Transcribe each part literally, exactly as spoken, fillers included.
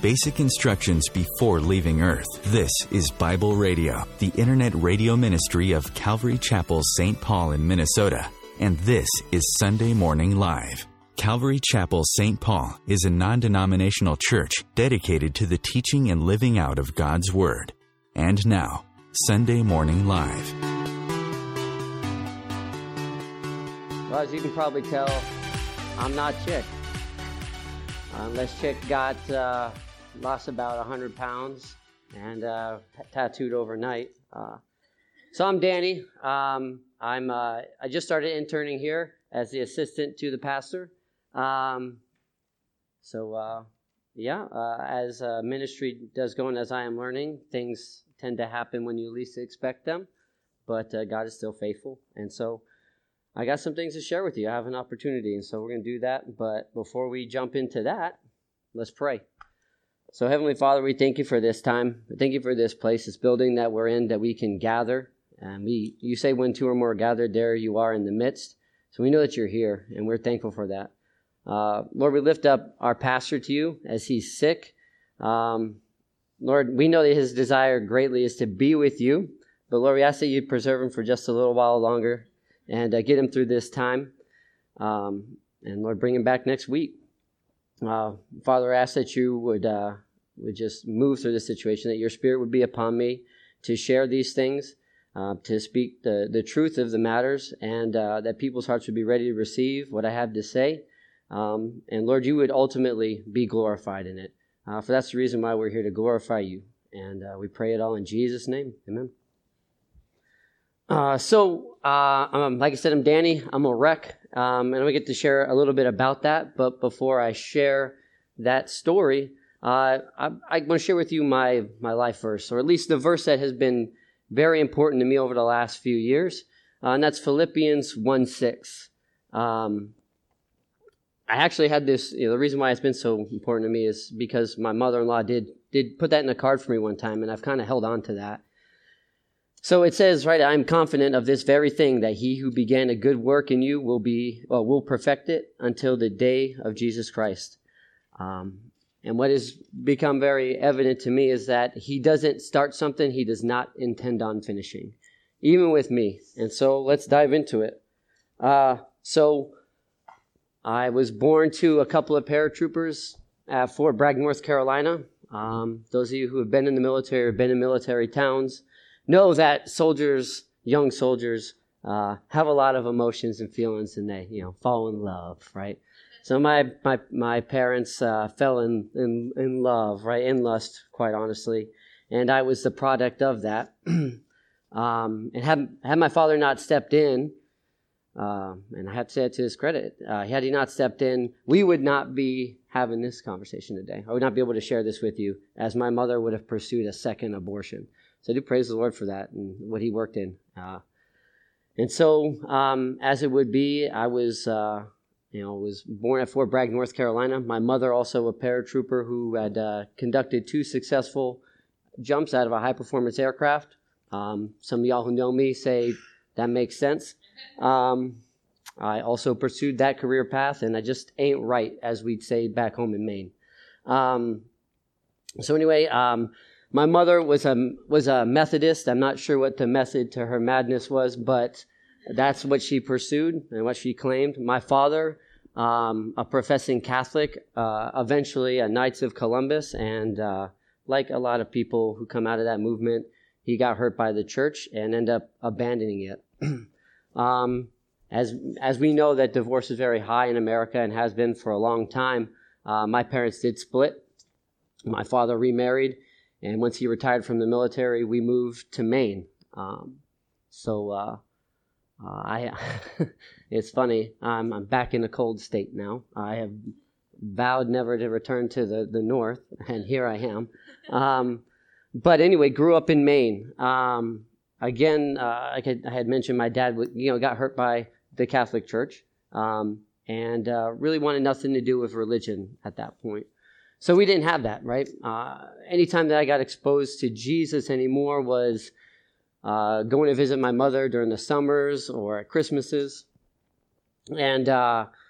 basic instructions before leaving Earth. This is Bible Radio, the internet radio ministry of Calvary Chapel, Saint Paul in Minnesota. And this is Sunday Morning Live. Calvary Chapel, Saint Paul is a non-denominational church dedicated to the teaching and living out of God's Word. And now, Sunday Morning Live. Well, as you can probably tell, I'm not Chick. Unless Chick got uh, lost about one hundred pounds and uh, t- tattooed overnight. Uh, so I'm Danny. Um, I'm uh, I just started interning here as the assistant to the pastor. Um, so uh, yeah, uh, as uh, ministry does go and as I am learning, things tend to happen when you least expect them. But uh, God is still faithful, and so I got some things to share with you. I have an opportunity, and so we're going to do that. But before we jump into that, let's pray. So Heavenly Father, we thank you for this time. Thank you for this place, this building that we're in, that we can gather. And we, you say when two or more are gathered, there you are in the midst. So we know that you're here, and we're thankful for that. Uh, Lord, we lift up our pastor to you as he's sick. Um, Lord, we know that his desire greatly is to be with you. But Lord, we ask that you preserve him for just a little while longer and uh, get him through this time. Um, and Lord, bring him back next week. Uh, Father, I ask that you would uh, would just move through this situation, that your Spirit would be upon me to share these things, uh, to speak the, the truth of the matters, and uh, that people's hearts would be ready to receive what I have to say. Um, and Lord, you would ultimately be glorified in it. Uh, for that's the reason why we're here, to glorify you. And uh, we pray it all in Jesus' name. Amen. Uh, so, uh, um, like I said, I'm Danny. I'm a wreck, um, and I get to share a little bit about that. But before I share that story, uh, I, I want to share with you my my life verse, or at least the verse that has been very important to me over the last few years, uh, and that's Philippians one six. Um, I actually had this. You know, the reason why it's been so important to me is because my mother-in-law did did put that in a card for me one time, and I've kind of held on to that. So it says, right, I'm confident of this very thing, that he who began a good work in you will be, well, will perfect it until the day of Jesus Christ. Um, and what has become very evident to me is that he doesn't start something he does not intend on finishing, even with me. And so let's dive into it. Uh, so I was born to a couple of paratroopers at Fort Bragg, North Carolina. Um, those of you who have been in the military or been in military towns know that soldiers, young soldiers, uh, have a lot of emotions and feelings, and they, you know, fall in love, right? So my my my parents uh, fell in, in in love, right, in lust, quite honestly, and I was the product of that. um, and had had my father not stepped in, uh, and I have to say it to his credit, uh, had he not stepped in, we would not be having this conversation today. I would not be able to share this with you, as my mother would have pursued a second abortion. So I do praise the Lord for that and what he worked in. Uh, and so, um, as it would be, I was, uh, you know, was born at Fort Bragg, North Carolina. My mother, also a paratrooper who had uh, conducted two successful jumps out of a high-performance aircraft. Um, some of y'all who know me say that makes sense. Um, I also pursued that career path, and I just ain't right, as we'd say back home in Maine. Um, so anyway, um, my mother was a was a Methodist. I'm not sure what the method to her madness was, but that's what she pursued and what she claimed. My father, um, a professing Catholic, uh, eventually a Knights of Columbus, and uh, like a lot of people who come out of that movement, he got hurt by the church and ended up abandoning it. um, as as we know that divorce is very high in America and has been for a long time, uh, my parents did split. My father remarried. And once he retired from the military, we moved to Maine. Um, so uh, uh, I, it's funny. I'm, I'm back in a cold state now. I have vowed never to return to the, the north, and here I am. Um, but anyway, grew up in Maine. Um, again, uh, like I had mentioned, my dad, you know, got hurt by the Catholic Church, um, and uh, really wanted nothing to do with religion at that point. So we didn't have that, right? Uh, anytime that I got exposed to Jesus anymore was uh, going to visit my mother during the summers or at Christmases. And uh,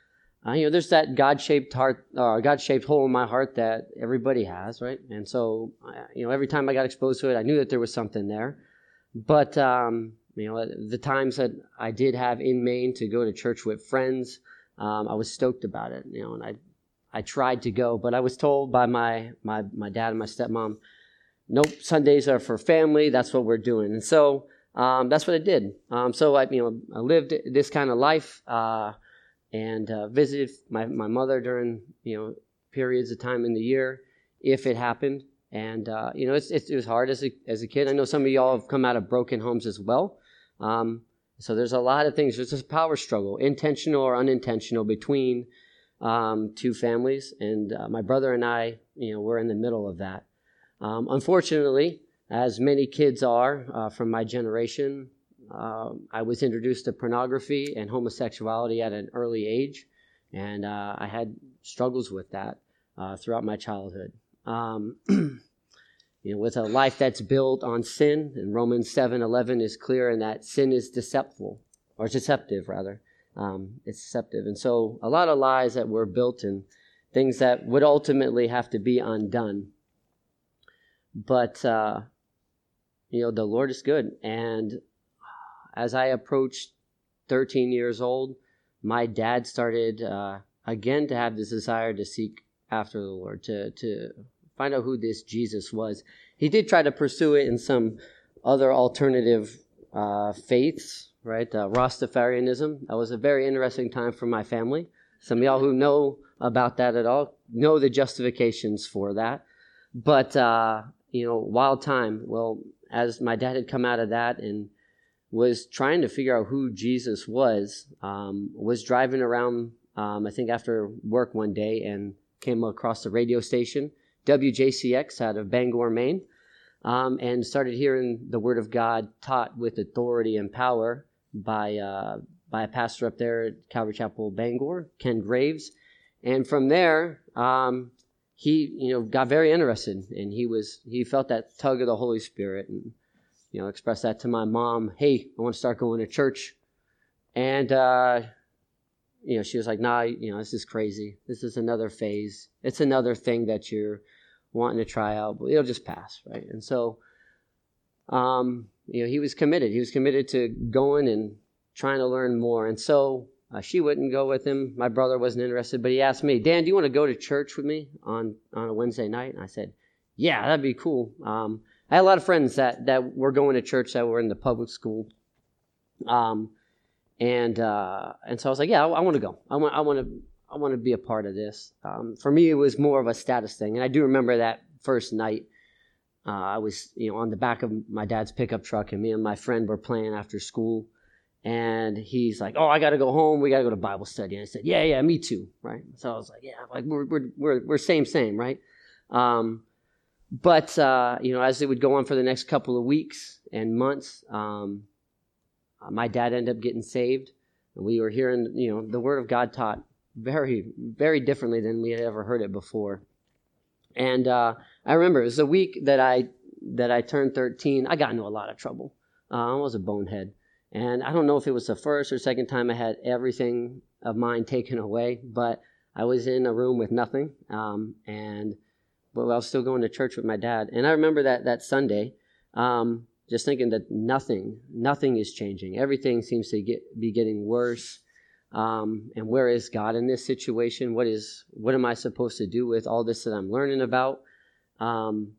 Uh, you know, there's that God-shaped heart, or God-shaped hole in my heart that everybody has, right? And so, uh, you know, every time I got exposed to it, I knew that there was something there. But, um, you know, the times that I did have in Maine to go to church with friends, um, I was stoked about it, you know, and I I tried to go, but I was told by my, my, my dad and my stepmom, nope, Sundays are for family, that's what we're doing. And so um, that's what I did. Um, so I, you know, I lived this kind of life, uh, and uh, visited my, my mother during, you know, periods of time in the year, if it happened. And, uh, you know, it's, it's, it was hard as a, as a kid. I know some of y'all have come out of broken homes as well. Um, so there's a lot of things. There's this power struggle, intentional or unintentional, between um, two families. And uh, my brother and I, you know, we're in the middle of that. Um, unfortunately, as many kids are uh, from my generation, Uh, I was introduced to pornography and homosexuality at an early age, and uh, I had struggles with that uh, throughout my childhood. Um, you know, with a life that's built on sin, and Romans seven eleven is clear in that sin is deceitful, or deceptive rather. Um, it's deceptive, and so a lot of lies that were built and things that would ultimately have to be undone. But uh, you know, the Lord is good, and as I approached thirteen years old, my dad started uh, again to have this desire to seek after the Lord, to to find out who this Jesus was. He did try to pursue it in some other alternative uh, faiths, right? Uh, Rastafarianism. That was a very interesting time for my family. Some of y'all who know about that at all know the justifications for that. But, uh, you know, wild time. Well, as my dad had come out of that and was trying to figure out who Jesus was, um, was driving around, um, I think after work one day, and came across the radio station, W J C X out of Bangor, Maine, um, and started hearing the Word of God taught with authority and power by uh, by a pastor up there at Calvary Chapel, Bangor, Ken Graves. And from there, um, he you know got very interested, and he was he felt that tug of the Holy Spirit, and you know, expressed that to my mom. Hey, I want to start going to church. And, uh, you know, she was like, nah, you know, this is crazy. This is another phase. It's another thing that you're wanting to try out, but it'll just pass, right? And so, um, you know, he was committed. He was committed to going and trying to learn more. And so uh, she wouldn't go with him. My brother wasn't interested, but he asked me, Dan, do you want to go to church with me on, on a Wednesday night? And I said, yeah, that'd be cool. Um, I had a lot of friends that, that were going to church that were in the public school, um, and uh, and so I was like, yeah, I, I want to go. I want I want to I want to be a part of this. Um, for me, it was more of a status thing, and I do remember that first night. Uh, I was you know on the back of my dad's pickup truck, and me and my friend were playing after school, and he's like, oh, I got to go home. We got to go to Bible study. And I said, yeah, yeah, me too, right? So I was like, yeah, like we're we're we're, we're same same, right? Um, But, uh, you know, as it would go on for the next couple of weeks and months, um, my dad ended up getting saved. And we were hearing, you know, the Word of God taught very, very differently than we had ever heard it before. And uh, I remember it was the week that I that I turned thirteen. I got into a lot of trouble. Uh, I was a bonehead. And I don't know if it was the first or second time I had everything of mine taken away, but I was in a room with nothing. Um, and... But I was still going to church with my dad. And I remember that that Sunday, um, just thinking that nothing, nothing is changing. Everything seems to get be getting worse. Um, and where is God in this situation? What is what am I supposed to do with all this that I'm learning about? Um,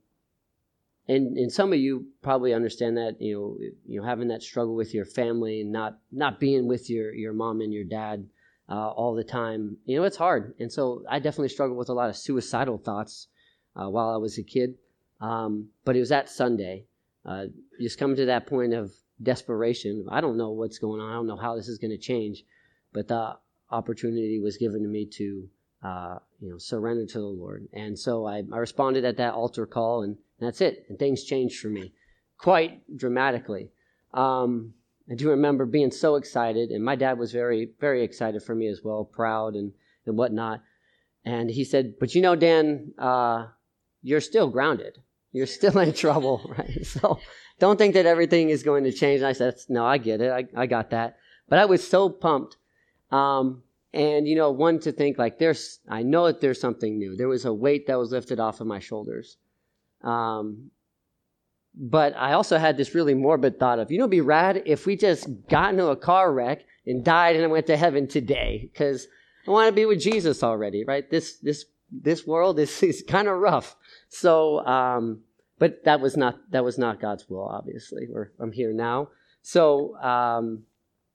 and and some of you probably understand that, you know, you know, having that struggle with your family and not not being with your your mom and your dad uh, all the time. You know, it's hard. And so I definitely struggled with a lot of suicidal thoughts Uh, while I was a kid. Um, but it was that Sunday. Uh, just coming to that point of desperation. I don't know what's going on. I don't know how this is going to change. But the opportunity was given to me to, uh, you know, surrender to the Lord. And so I, I responded at that altar call, and, and that's it. And things changed for me quite dramatically. Um, I do remember being so excited, and my dad was very, very excited for me as well, proud and, and whatnot. And he said, but you know, Dan, uh, you're still grounded. You're still in trouble, right? So don't think that everything is going to change. And I said, no, I get it. I, I got that. But I was so pumped. Um, And, you know, one to think like there's, I know that there's something new. There was a weight that was lifted off of my shoulders. Um, but I also had this really morbid thought of, you know, it'd be rad if we just got into a car wreck and died and went to heaven today, because I want to be with Jesus already, right? This, this, this world is, is kind of rough. So, um, but that was not, that was not God's will, obviously. We're, I'm here now. So, um,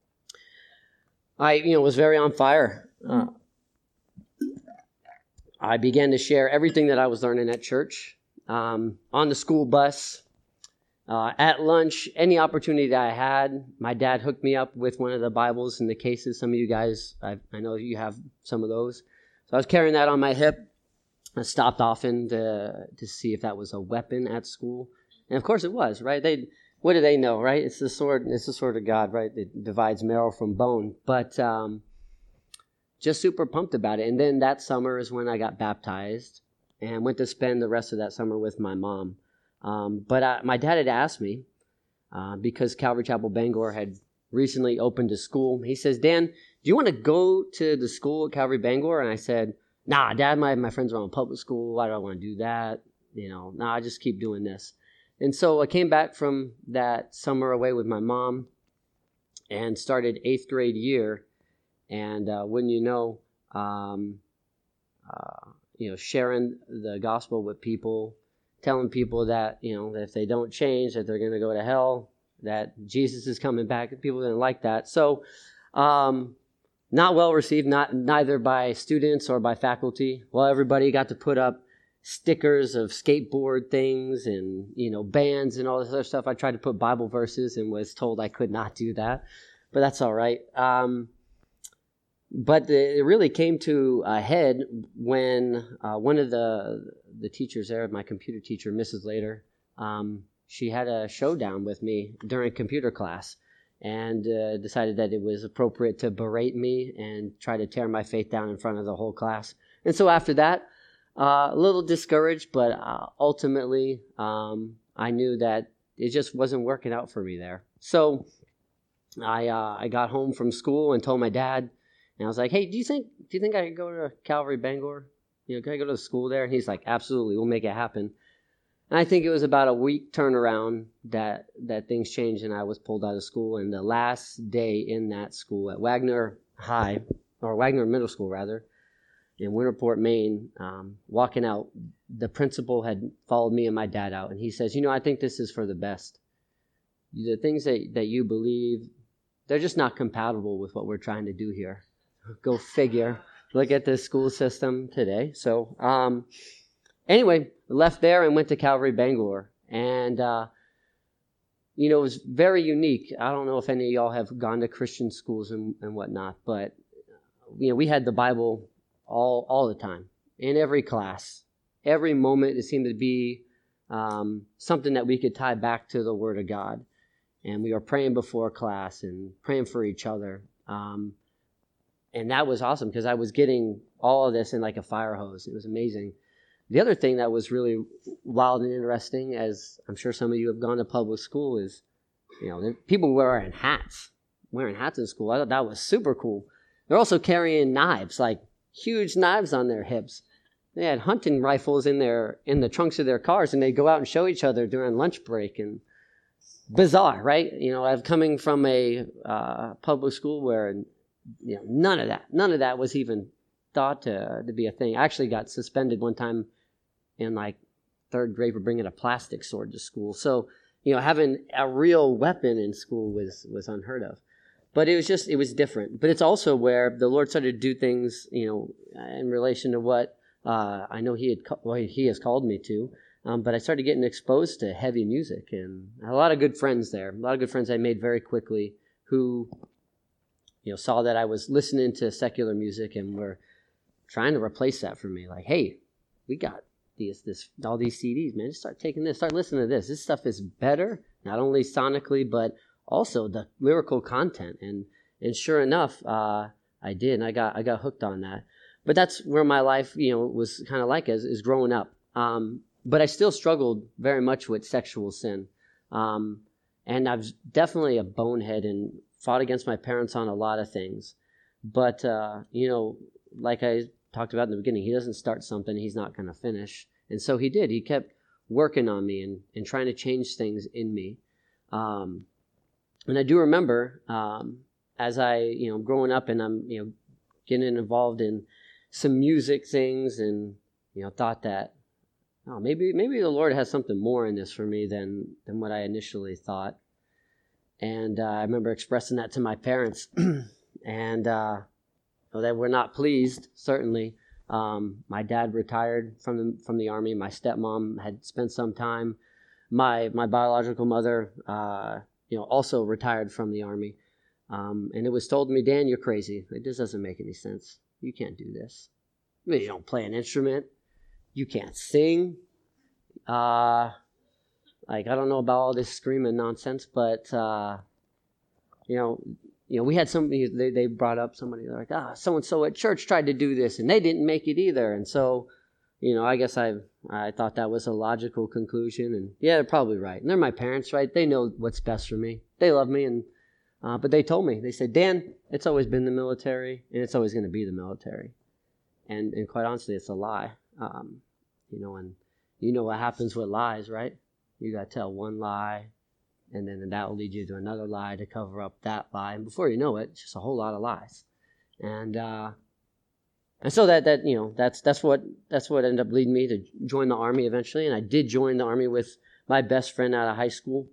I, you know, was very on fire. Uh, I began to share everything that I was learning at church, um, on the school bus, uh, at lunch, any opportunity that I had. My dad hooked me up with one of the Bibles in the cases. Some of you guys, I, I know you have some of those. So I was carrying that on my hip. I stopped often to to see if that was a weapon at school, and of course it was. Right? They. What do they know, right? It's the sword. It's the sword of God, right? It divides marrow from bone. But um, just super pumped about it. And then that summer is when I got baptized and went to spend the rest of that summer with my mom. Um, but I, my dad had asked me, uh, because Calvary Chapel Bangor had recently opened a school. He says, "Dan, do you want to go to the school at Calvary Bangor?" And I said, "Nah, Dad, my, my friends are on public school. Why do I want to do that? You know, nah, I just keep doing this." And so I came back from that summer away with my mom and started eighth grade year. And uh, wouldn't you know, um, uh, you know, sharing the gospel with people, telling people that, you know, that if they don't change, that they're going to go to hell, that Jesus is coming back. People didn't like that. So um, not well received, not neither by students or by faculty. Well, everybody got to put up stickers of skateboard things and, you know, bands and all this other stuff. I tried to put Bible verses and was told I could not do that, but that's all right. Um, but the, it really came to a head when uh, one of the the teachers there, my computer teacher, Missus Later, um, she had a showdown with me during computer class and uh, decided that it was appropriate to berate me and try to tear my faith down in front of the whole class. And so after that, Uh, a little discouraged, but uh, ultimately um, I knew that it just wasn't working out for me there. So I uh, I got home from school and told my dad, and I was like, "Hey, do you think do you think I could go to Calvary Bangor? You know, can I go to the school there?" And he's like, "Absolutely, we'll make it happen." And I think it was about a week turnaround that that things changed, and I was pulled out of school. And the last day in that school at Wagner High, or Wagner Middle School rather, in Winterport, Maine, um, walking out, the principal had followed me and my dad out, and he says, "You know, I think this is for the best. The things that, that you believe, they're just not compatible with what we're trying to do here." Go figure. Look at the school system today. So um, anyway, left there and went to Calvary Bangor, and uh, you know, it was very unique. I don't know if any of y'all have gone to Christian schools and, and whatnot, but you know, we had the Bible all all the time, in every class. Every moment it seemed to be um, something that we could tie back to the Word of God. And we were praying before class and praying for each other. Um, and that was awesome because I was getting all of this in like a fire hose. It was amazing. The other thing that was really wild and interesting, as I'm sure some of you have gone to public school, is, you know, people were wearing hats, wearing hats in school. I thought that was super cool. They're also carrying knives, like huge knives on their hips. They had hunting rifles in their in the trunks of their cars, and they'd go out and show each other during lunch break. And bizarre, right? You know, I'm coming from a uh, public school where, you know, none of that, none of that was even thought to to be a thing. I actually got suspended one time in like third grade for bringing a plastic sword to school. So, you know, having a real weapon in school was was unheard of. But it was just, it was different. But it's also where the Lord started to do things, you know, in relation to what uh, I know He had, well, He has called me to. Um, but I started getting exposed to heavy music, and I had a lot of good friends there. A lot of good friends I made very quickly who, you know, saw that I was listening to secular music and were trying to replace that for me. Like, hey, we got these, this, all these C Ds, man. Just start taking this, start listening to this. This stuff is better, not only sonically, but also the lyrical content. And and sure enough, uh, I did, and I got I got hooked on that. But that's where my life, you know, was kind of like as is growing up. Um, but I still struggled very much with sexual sin, um, and I was definitely a bonehead and fought against my parents on a lot of things. But, uh, you know, like I talked about in the beginning, he doesn't start something he's not going to finish. And so he did. He kept working on me and, and trying to change things in me. Um, and I do remember um, as I, you know, growing up and I'm, you know, getting involved in some music things and, you know, thought that, oh, maybe maybe the Lord has something more in this for me than, than what I initially thought. And uh, I remember expressing that to my parents. And uh, well, they were not pleased, certainly. Um, my dad retired from the, from the Army. My stepmom had spent some time. My my biological mother, uh, you know, also retired from the Army. Um, and it was told to me, Dan, you're crazy. Like, this doesn't make any sense. You can't do this. I mean, you don't play an instrument. You can't sing. Uh, like, I don't know about all this screaming nonsense, but, uh, you know, you know, we had somebody, they, they brought up somebody like, ah, so-and-so at church tried to do this, and they didn't make it either. And so, you know, I guess I I thought that was a logical conclusion. And yeah, they're probably right. And they're my parents, right? They know what's best for me. They love me. And uh, but they told me, they said, Dan, it's always been the military, and it's always going to be the military. And and quite honestly, it's a lie. Um, you know, and you know what happens with lies, right? You got to tell one lie, and then that will lead you to another lie to cover up that lie. And before you know it, it's just a whole lot of lies. And uh, and so that that you know that's that's what that's what ended up leading me to join the Army eventually. And I did join the Army with my best friend out of high school.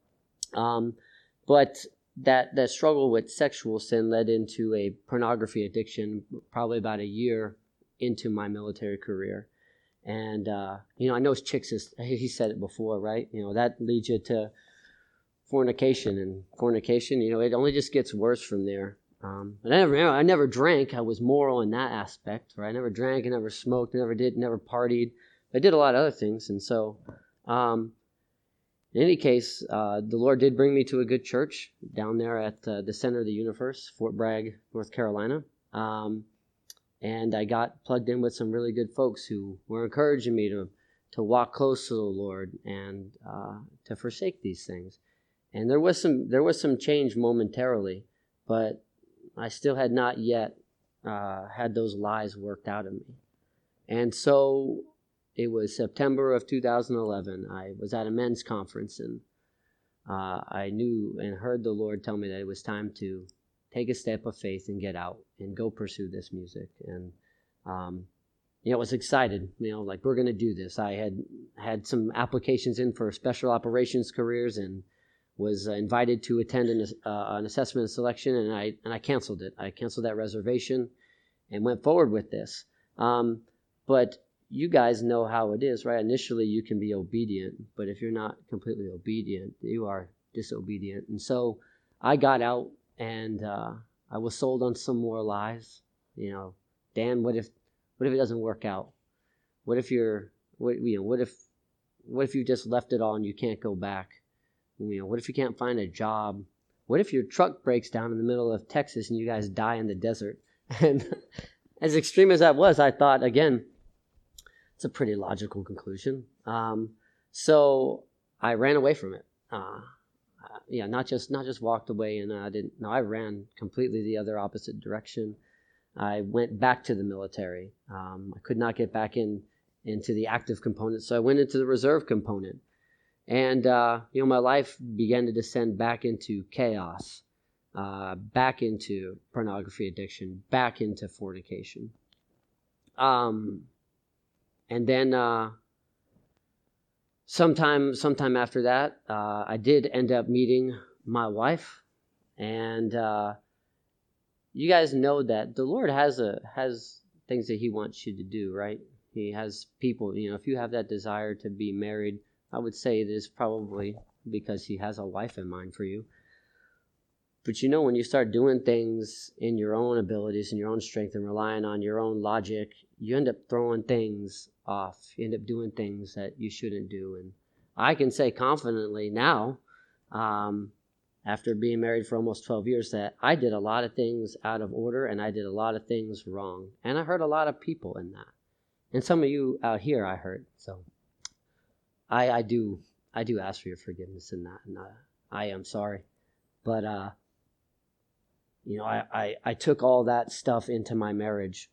Um, but that that struggle with sexual sin led into a pornography addiction probably about a year into my military career. And, uh, you know, I know chicks, is, he said it before, right? You know, that leads you to fornication. And fornication, you know, it only just gets worse from there. Um, but I never, you know, I never drank. I was moral in that aspect, right? I never drank, I never smoked, never did, never partied. I did a lot of other things. And so, um, in any case, uh, the Lord did bring me to a good church down there at uh, the center of the universe, Fort Bragg, North Carolina. Um, And I got plugged in with some really good folks who were encouraging me to, to walk close to the Lord and uh, to forsake these things. And there was some there was some change momentarily, but I still had not yet uh, had those lies worked out of me. And so it was September of two thousand eleven. I was at a men's conference, and uh, I knew and heard the Lord tell me that it was time to take a step of faith and get out and go pursue this music. And, um, you know, I was excited, you know, like, we're going to do this. I had had some applications in for special operations careers and was uh, invited to attend an, uh, an assessment and selection, and I and I canceled it. I canceled that reservation and went forward with this. Um, but you guys know how it is, right? Initially, you can be obedient, but if you're not completely obedient, you are disobedient. And so I got out. And uh, I was sold on some more lies. You know, Dan, what if, what if it doesn't work out? What if you're, what, you know, what if, what if you just left it all and you can't go back? You know, what if you can't find a job? What if your truck breaks down in the middle of Texas and you guys die in the desert? And as extreme as that was, I thought, again, it's a pretty logical conclusion. Um, so I ran away from it. Uh, Uh, yeah, not just not just walked away and I uh, didn't. No, I ran completely the other opposite direction. I went back to the military. Um, I could not get back in into the active component, so I went into the reserve component. And uh, you know, my life began to descend back into chaos, uh, back into pornography addiction, back into fornication. Um, and then. Uh, Sometime, sometime after that, uh, I did end up meeting my wife, and uh, you guys know that the Lord has a has things that He wants you to do, right? He has people. You know, if you have that desire to be married, I would say it is probably because He has a wife in mind for you. But you know, when you start doing things in your own abilities and your own strength and relying on your own logic, you end up throwing things off. You end up doing things that you shouldn't do. And I can say confidently now, um, after being married for almost twelve years, that I did a lot of things out of order and I did a lot of things wrong. And I hurt a lot of people in that. And some of you out here I hurt. So I, I do I do ask for your forgiveness in that. And uh, I am sorry. But uh, you know, I, I, I took all that stuff into my marriage.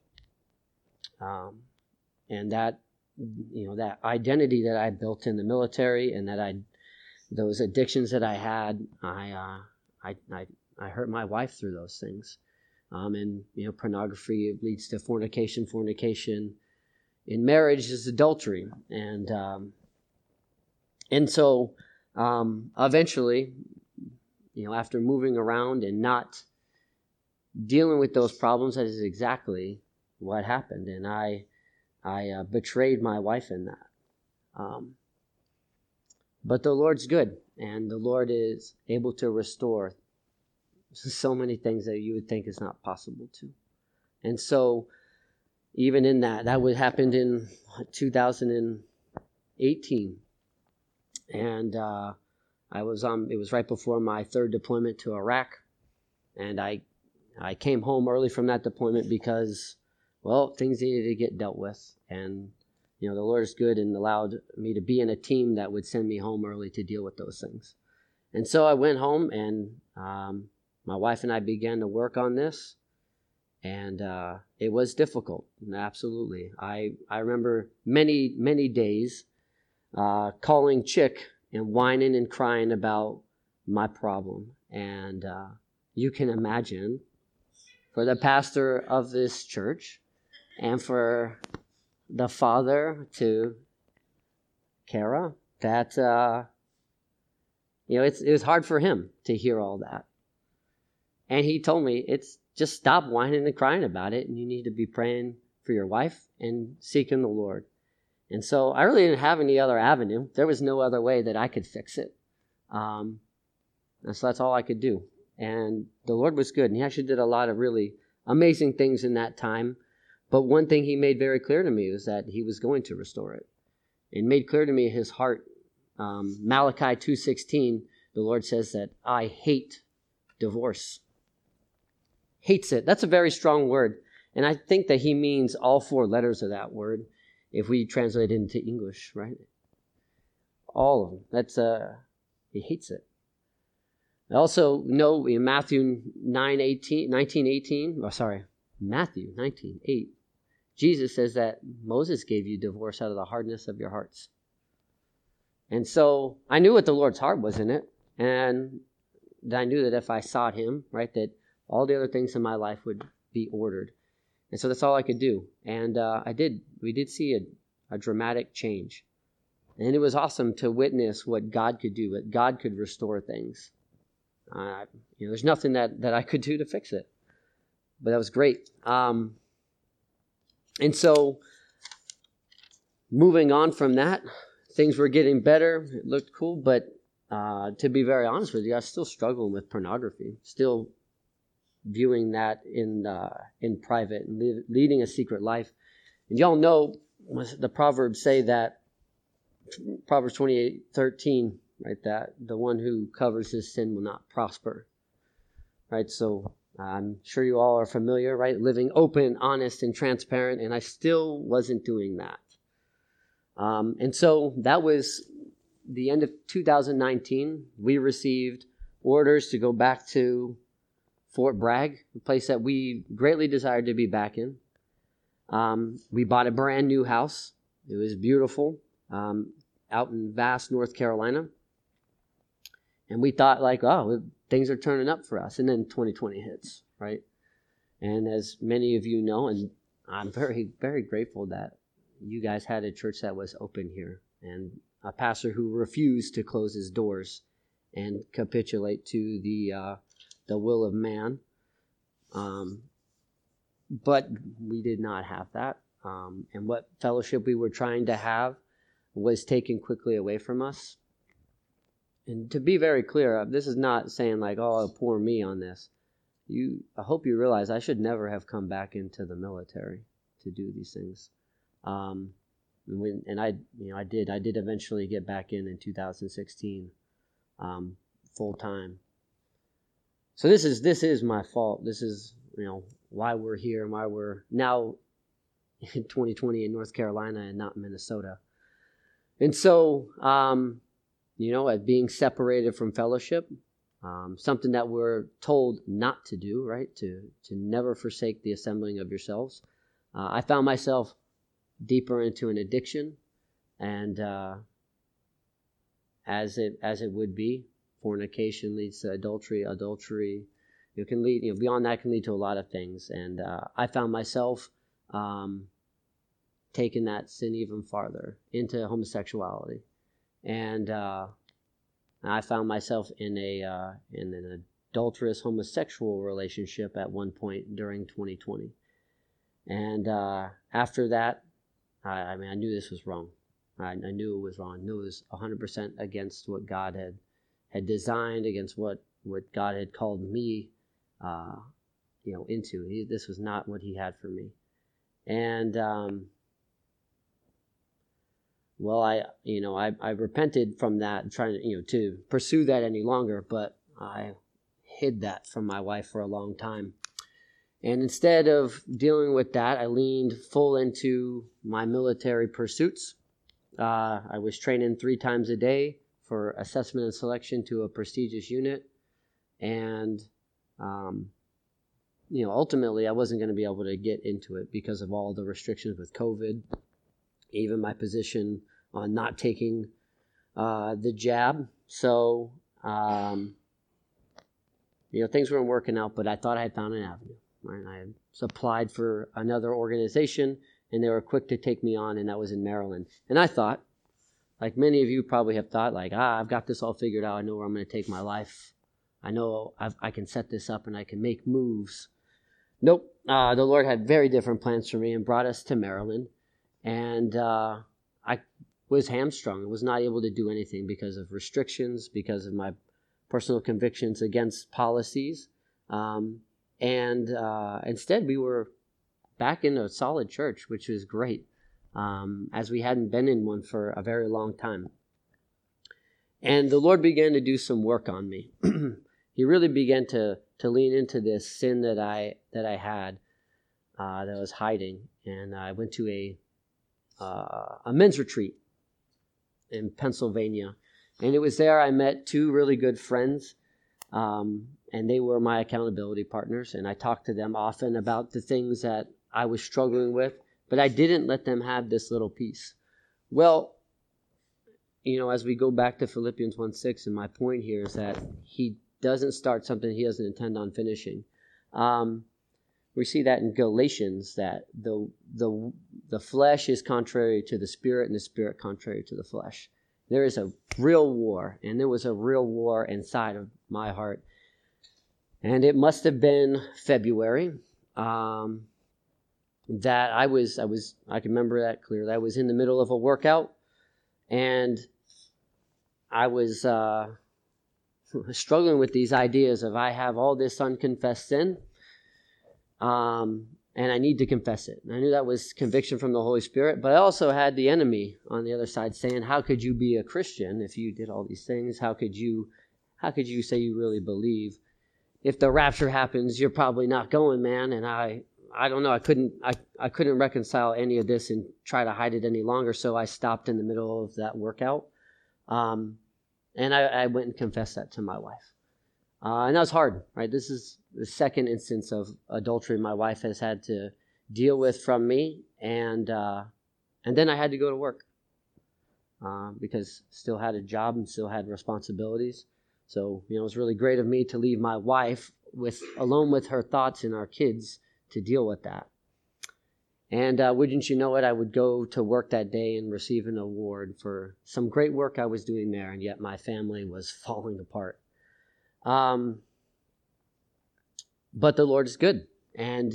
Um, and that, you know, that identity that I built in the military and that I, those addictions that I had, I, uh, I, I, I hurt my wife through those things. Um, and, you know, pornography leads to fornication, fornication in marriage is adultery. And, um, and so, um, eventually, you know, after moving around and not dealing with those problems, that is exactly what happened. And I, I uh, betrayed my wife in that. Um, but the Lord's good, and the Lord is able to restore so many things that you would think is not possible to. And so, even in that, that would happened in two thousand eighteen, and uh, I was on. It was right before my third deployment to Iraq, and I, I came home early from that deployment because, well, things needed to get dealt with, and you know the Lord is good and allowed me to be in a team that would send me home early to deal with those things. And so I went home, and um, my wife and I began to work on this. And uh, it was difficult, absolutely. I, I remember many, many days uh, calling Chick and whining and crying about my problem. And uh, you can imagine, for the pastor of this church and for the father to Kara, that, uh, you know, it's, it was hard for him to hear all that. And he told me, it's just stop whining and crying about it, and you need to be praying for your wife and seeking the Lord. And so I really didn't have any other avenue. There was no other way that I could fix it. Um, and so that's all I could do. And the Lord was good, and he actually did a lot of really amazing things in that time. But one thing he made very clear to me was that he was going to restore it. And made clear to me his heart. Um, Malachi two sixteen, the Lord says that I hate divorce. Hates it. That's a very strong word. And I think that he means all four letters of that word if we translate it into English, right? All of them. That's, uh, he hates it. I also know in Matthew nine eighteen, nineteen eighteen, oh, sorry, Matthew nineteen eight, Jesus says that Moses gave you divorce out of the hardness of your hearts. And so I knew what the Lord's heart was in it. And I knew that if I sought him, right, that all the other things in my life would be ordered. And so that's all I could do. And uh, I did. We did see a, a dramatic change. And it was awesome to witness what God could do, that God could restore things. Uh, you know, there's nothing that, that I could do to fix it. But that was great. Um, and so moving on from that, things were getting better. It looked cool. But uh, to be very honest with you, I was still struggling with pornography. Still viewing that in uh, in private and le- leading a secret life. And y'all know the Proverbs say that, Proverbs twenty-eight thirteen, right, that the one who covers his sin will not prosper. Right, so I'm sure you all are familiar, right, living open, honest, and transparent, and I still wasn't doing that. Um, and so that was the end of two thousand nineteen. We received orders to go back to Fort Bragg, a place that we greatly desired to be back in. Um, we bought a brand new house. It was beautiful, um, out in Vass, North Carolina. And we thought like, oh, things are turning up for us. And then twenty twenty hits, right? And as many of you know, and I'm very, very grateful that you guys had a church that was open here and a pastor who refused to close his doors and capitulate to the uh, the will of man. Um, but we did not have that. Um, and what fellowship we were trying to have was taken quickly away from us. And to be very clear, this is not saying like, oh, poor me on this. You, I hope you realize I should never have come back into the military to do these things. Um, and, when, and I, you know, I did. I did eventually get back in in two thousand sixteen, um, full time. So this is this is my fault. This is, you know, why we're here and why we're now in twenty twenty in North Carolina and not Minnesota. And so, um, you know, at being separated from fellowship, um, something that we're told not to do, right? To to never forsake the assembling of yourselves. Uh, I found myself deeper into an addiction, and uh, as it as it would be, fornication leads to adultery. Adultery, you know, can lead, you know, beyond that can lead to a lot of things. And uh, I found myself um, taking that sin even farther into homosexuality, and uh, I found myself in a uh, in an adulterous homosexual relationship at one point during twenty twenty. And uh, after that, I, I mean, I knew this was wrong. I, I knew it was wrong. I knew it was one hundred percent against what God had had designed, against what, what God had called me, uh, you know, into. He, this was not what He had for me. And um, well, I, you know, I, I repented from that, trying to, you know, to pursue that any longer. But I hid that from my wife for a long time. And instead of dealing with that, I leaned full into my military pursuits. Uh, I was training three times a day for assessment and selection to a prestigious unit. And, um, you know, ultimately I wasn't going to be able to get into it because of all the restrictions with COVID, even my position on not taking uh, the jab. So, um, you know, things weren't working out, but I thought I had found an avenue. Right? I had applied for another organization, and they were quick to take me on, and that was in Maryland. And I thought, like many of you probably have thought, like, ah, I've got this all figured out. I know where I'm going to take my life. I know I've, I can set this up, and I can make moves. Nope. Uh, the Lord had very different plans for me and brought us to Maryland. And uh, I was hamstrung. I was not able to do anything because of restrictions, because of my personal convictions against policies. Um And uh, instead, we were back in a solid church, which was great, um, as we hadn't been in one for a very long time. And the Lord began to do some work on me. He really began to to lean into this sin that I that I had, uh, that I was hiding. And I went to a uh, a men's retreat in Pennsylvania, and it was there I met two really good friends. Um, and they were my accountability partners, and I talked to them often about the things that I was struggling with, but I didn't let them have this little piece. Well, you know, as we go back to Philippians one six, and my point here is that He doesn't start something He doesn't intend on finishing. Um, we see that in Galatians, that the the the flesh is contrary to the Spirit, and the Spirit contrary to the flesh. There is a real war, and there was a real war inside of my heart. And it must have been February um, that I was, I was, I can remember that clearly. I was in the middle of a workout, and I was uh, struggling with these ideas of I have all this unconfessed sin, um, and I need to confess it. And I knew that was conviction from the Holy Spirit, but I also had the enemy on the other side saying, how could you be a Christian if you did all these things? How could you, how could you say you really believe? If the rapture happens, you're probably not going, man. And I, I don't know. I couldn't, I, I couldn't reconcile any of this and try to hide it any longer. So I stopped in the middle of that workout, um, and I, I went and confessed that to my wife. Uh, and that was hard, right? This is the second instance of adultery my wife has had to deal with from me, and uh, and then I had to go to work uh, because still had a job and still had responsibilities. So, you know, it was really great of me to leave my wife with alone with her thoughts and our kids to deal with that. And uh, wouldn't you know it, I would go to work that day and receive an award for some great work I was doing there, and yet my family was falling apart. Um, but the Lord is good, and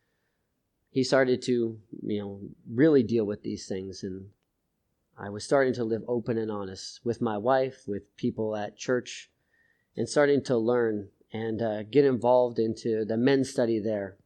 He started to, you know, really deal with these things, and I was starting to live open and honest with my wife, with people at church, and starting to learn and uh, get involved into the men's study there.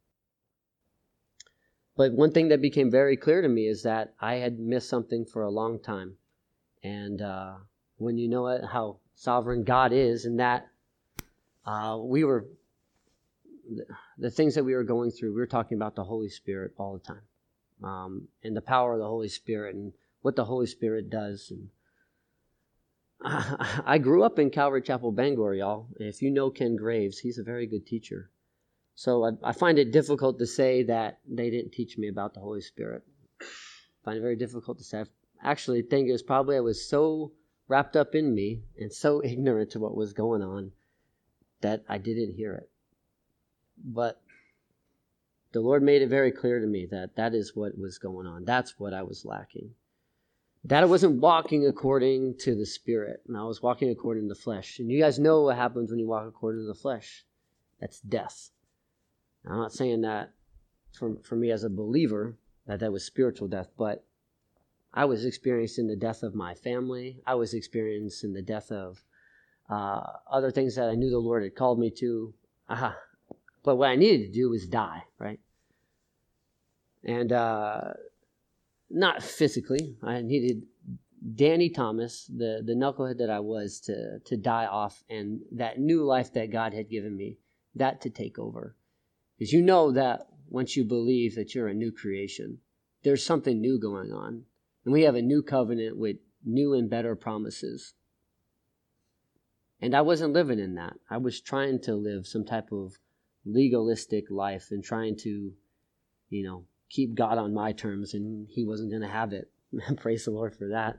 But one thing that became very clear to me is that I had missed something for a long time. And uh, when you know it, how sovereign God is, and that uh, we were, the things that we were going through, we were talking about the Holy Spirit all the time, um, and the power of the Holy Spirit and what the Holy Spirit does. And I grew up in Calvary Chapel, Bangor, y'all. If you know Ken Graves, he's a very good teacher. So I, I find it difficult to say that they didn't teach me about the Holy Spirit. I find it very difficult to say. I actually think it was probably I was so wrapped up in me and so ignorant to what was going on that I didn't hear it. But the Lord made it very clear to me that that is what was going on. That's what I was lacking. That I wasn't walking according to the Spirit, and I was walking according to the flesh. And you guys know what happens when you walk according to the flesh. That's death. Now, I'm not saying that for, for me as a believer, that that was spiritual death, but I was experiencing the death of my family. I was experiencing the death of uh, other things that I knew the Lord had called me to. Aha. But what I needed to do was die, right? And uh, not physically. I needed Danny Thomas, the, the knucklehead that I was, to, to die off, and that new life that God had given me, that to take over. Because you know that once you believe that you're a new creation, there's something new going on. And we have a new covenant with new and better promises. And I wasn't living in that. I was trying to live some type of legalistic life and trying to, you know, keep God on my terms, and he wasn't going to have it. Praise the Lord for that.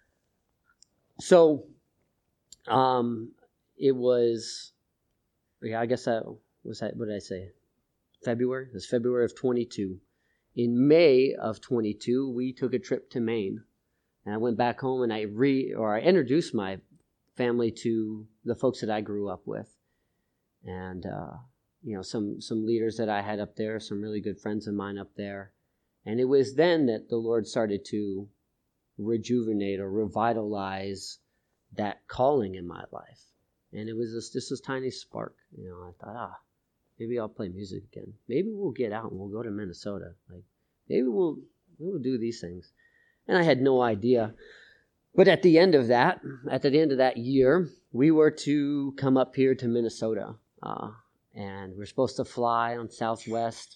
So, um, it was, yeah, I guess that was that, what did I say? February? It was February of twenty-two. In May of twenty-two, we took a trip to Maine, and I went back home and I re, or I introduced my family to the folks that I grew up with. And, uh, you know, some, some leaders that I had up there, some really good friends of mine up there. And it was then that the Lord started to rejuvenate or revitalize that calling in my life. And it was this, just this tiny spark. You know, I thought, ah, maybe I'll play music again. Maybe we'll get out and we'll go to Minnesota. Like, maybe we'll, we'll do these things. And I had no idea. But at the end of that, at the end of that year, we were to come up here to Minnesota. Uh, and we're supposed to fly on Southwest.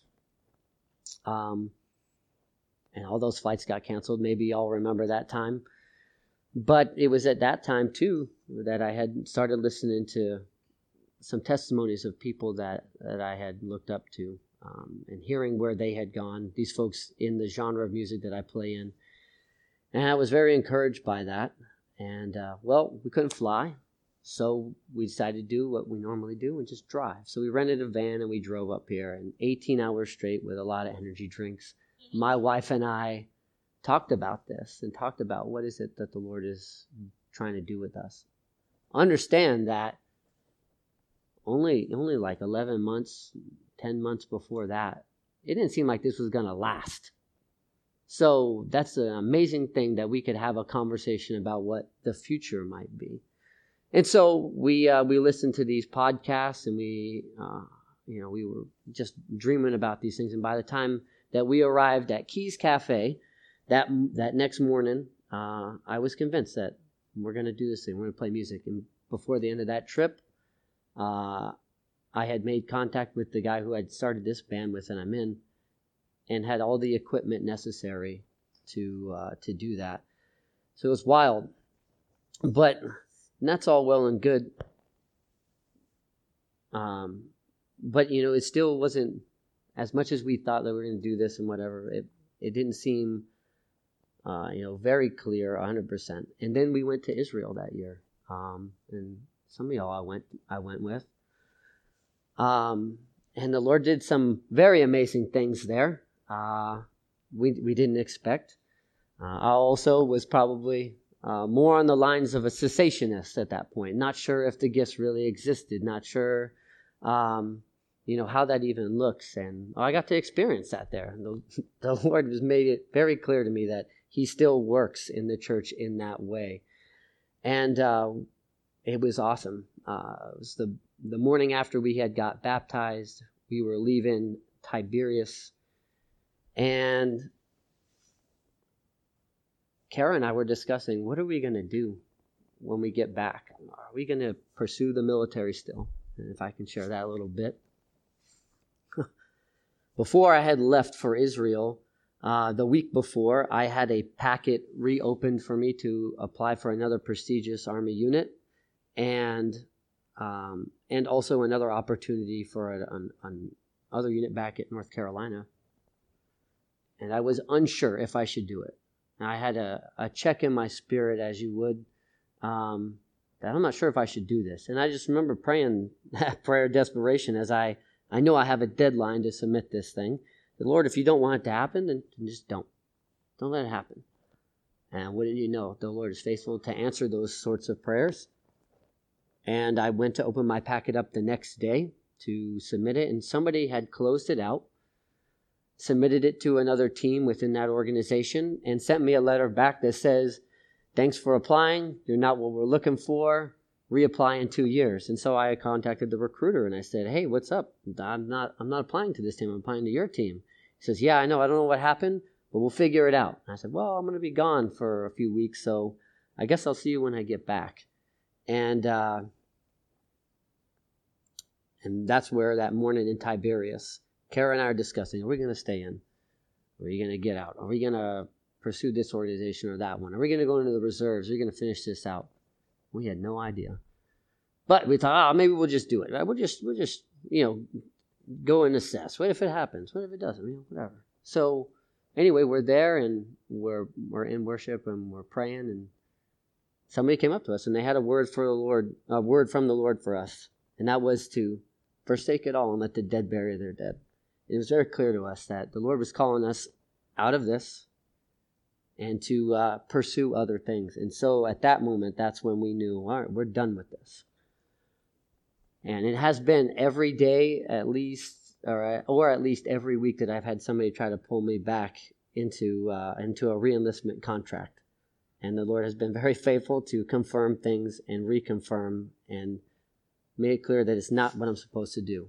Um, and all those flights got canceled. Maybe y'all remember that time. But it was at that time, too, that I had started listening to some testimonies of people that, that I had looked up to, um, and hearing where they had gone, these folks in the genre of music that I play in. And I was very encouraged by that. And, uh, well, we couldn't fly. So we decided to do what we normally do and just drive. So we rented a van and we drove up here, and eighteen hours straight with a lot of energy drinks. My wife and I talked about this and talked about what is it that the Lord is trying to do with us. Understand that only only like eleven months, ten months before that, it didn't seem like this was going to last. So that's an amazing thing that we could have a conversation about what the future might be. And so we uh, we listened to these podcasts, and we uh, you know we were just dreaming about these things. And by the time that we arrived at Keys Cafe that that next morning, uh, I was convinced that we're going to do this thing. We're going to play music. And before the end of that trip, uh, I had made contact with the guy who had started this band with, and I'm in, and had all the equipment necessary to uh, to do that. So it was wild, but. And that's all well and good. Um, but, you know, it still wasn't, as much as we thought that we were going to do this and whatever, it, it didn't seem, uh, you know, very clear one hundred percent. And then we went to Israel that year. Um, and some of y'all I went, I went with. Um, and the Lord did some very amazing things there. Uh, we, we didn't expect. Uh, I also was probably... Uh, more on the lines of a cessationist at that point. Not sure if the gifts really existed. Not sure, um, you know, how that even looks. And oh, I got to experience that there. The, the Lord has made it very clear to me that he still works in the church in that way. And uh, it was awesome. Uh, it was the, the morning after we had got baptized. We were leaving Tiberias. And Kara and I were discussing, what are we going to do when we get back? Are we going to pursue the military still? And if I can share that a little bit. Before I had left for Israel, Uh, the week before, I had a packet reopened for me to apply for another prestigious Army unit, and um, and also another opportunity for an, an other unit back at North Carolina. And I was unsure if I should do it. And I had a, a check in my spirit, as you would, um, that I'm not sure if I should do this. And I just remember praying that prayer of desperation as I, I know I have a deadline to submit this thing. The Lord, if you don't want it to happen, then just don't. Don't let it happen. And wouldn't you know, the Lord is faithful to answer those sorts of prayers. And I went to open my packet up the next day to submit it, and somebody had closed it out, submitted it to another team within that organization, and sent me a letter back that says, thanks for applying, you're not what we're looking for, reapply in two years. And so I contacted the recruiter and I said, hey, what's up? I'm not I'm not applying to this team, I'm applying to your team. He says, yeah, I know, I don't know what happened, but we'll figure it out. And I said, well, I'm going to be gone for a few weeks, so I guess I'll see you when I get back. And uh, and that's where that morning in Tiberias, Kara and I are discussing, are we going to stay in? Or are you going to get out? Are we going to pursue this organization or that one? Are we going to go into the reserves? Are we going to finish this out? We had no idea. But we thought, oh, maybe we'll just do it. We'll just, we'll just, you know, go and assess. What if it happens? What if it doesn't? You know, whatever. So anyway, we're there and we're we're in worship and we're praying, and somebody came up to us and they had a word for the Lord, a word from the Lord for us, and that was to forsake it all and let the dead bury their dead. It was very clear to us that the Lord was calling us out of this and to uh, pursue other things. And so at that moment, that's when we knew, all right, we're done with this. And it has been every day at least, or, or at least every week that I've had somebody try to pull me back into uh, into a re-enlistment contract. And the Lord has been very faithful to confirm things and reconfirm and make it clear that it's not what I'm supposed to do.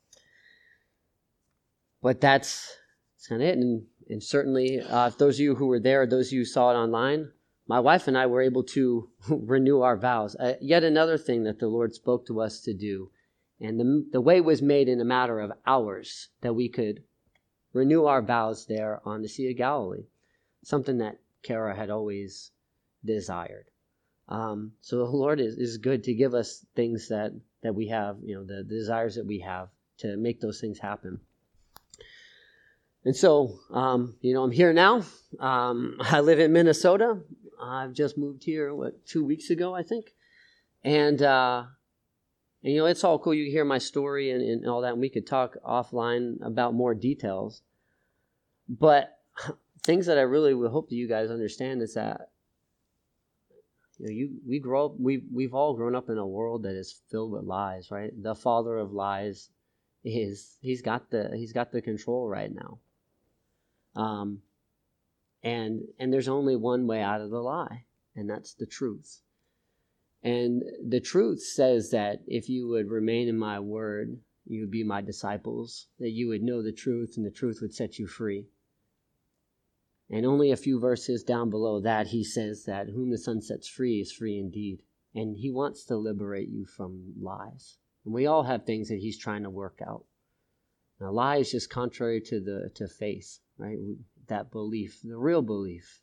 But that's, that's kind of it. And, and certainly, uh, if those of you who were there, those of you who saw it online, my wife and I were able to renew our vows. Uh, yet another thing that the Lord spoke to us to do. And the, the way was made in a matter of hours that we could renew our vows there on the Sea of Galilee. Something that Kara had always desired. Um, so the Lord is, is good to give us things that, that we have, you know, the, the desires that we have to make those things happen. And so, um, you know, I'm here now. Um, I live in Minnesota. I've just moved here, what, two weeks ago, I think. And, uh, and you know, it's all cool. You hear my story and, and all that, and we could talk offline about more details. But things that I really would hope that you guys understand is that, you know, you we grow up, we we've all grown up in a world that is filled with lies, right? The father of lies is he's got the he's got the control right now. Um, and and there's only one way out of the lie, and that's the truth. And the truth says that if you would remain in my word, you would be my disciples, that you would know the truth, and the truth would set you free. And only a few verses down below that, he says that whom the Son sets free is free indeed. And he wants to liberate you from lies. And we all have things that he's trying to work out. Now, lie is just contrary to the to faith, right? That belief, the real belief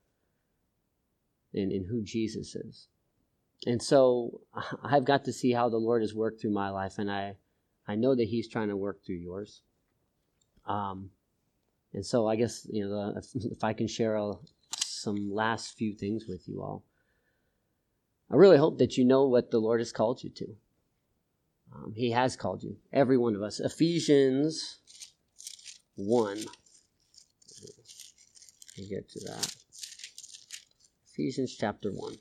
in, in who Jesus is. And so I've got to see how the Lord has worked through my life, and I, I know that he's trying to work through yours. Um, and so I guess, you know, if, if I can share a, some last few things with you all. I really hope that you know what the Lord has called you to. Um, he has called you, every one of us. Ephesians one. We'll get to that. Ephesians chapter one.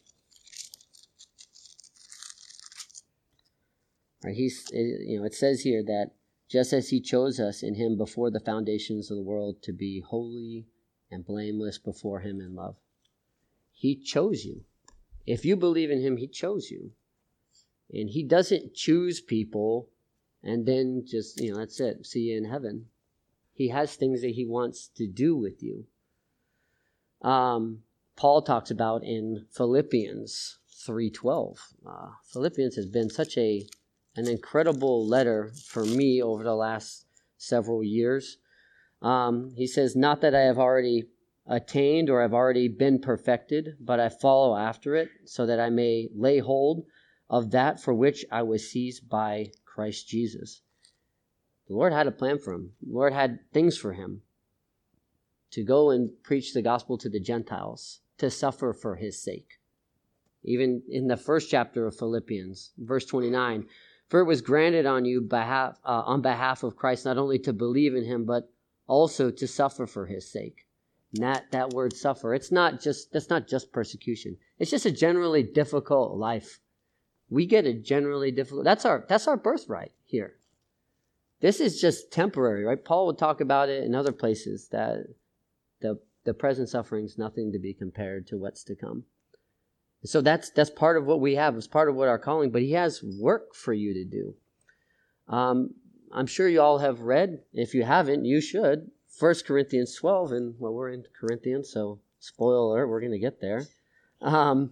All right, he's, you know, it says here that just as he chose us in him before the foundations of the world to be holy and blameless before him in love. He chose you. If you believe in him, he chose you. And he doesn't choose people and then just, you know, that's it, see you in heaven. He has things that he wants to do with you. Um, Paul talks about in Philippians three twelve. Uh, Philippians has been such a an incredible letter for me over the last several years. Um, he says, not that I have already attained or have already been perfected, but I follow after it so that I may lay hold of that for which I was seized by Christ Jesus. The Lord had a plan for him. The Lord had things for him to go and preach the gospel to the Gentiles, to suffer for his sake. Even in the first chapter of Philippians, verse twenty-nine, for it was granted on you behalf, uh, on behalf of Christ not only to believe in him, but also to suffer for his sake. And that, that word suffer, it's not just, that's not just persecution. It's just a generally difficult life. We get a generally difficult, that's our, that's our birthright here. This is just temporary, right? Paul would talk about it in other places that the, the present suffering is nothing to be compared to what's to come. So that's that's part of what we have. It's part of what our calling, but he has work for you to do. Um, I'm sure you all have read. If you haven't, you should. First Corinthians twelve, and well, we're in Corinthians, so spoiler alert, we're going to get there. Um,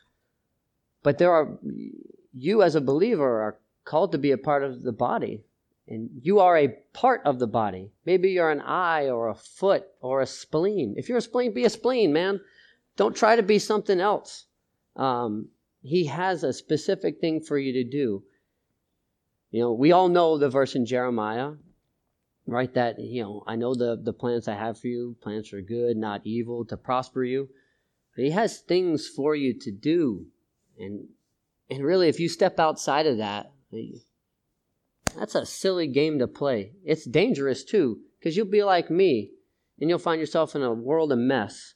but there are, you as a believer are called to be a part of the body, and you are a part of the body. Maybe you're an eye or a foot or a spleen. If you're a spleen, be a spleen, man. Don't try to be something else. Um, he has a specific thing for you to do. You know, we all know the verse in Jeremiah, right? That, you know, I know the, the plans I have for you, plans for good, not evil, to prosper you. But he has things for you to do. And, and really, if you step outside of that, that's a silly game to play. It's dangerous too, because you'll be like me and you'll find yourself in a world of mess.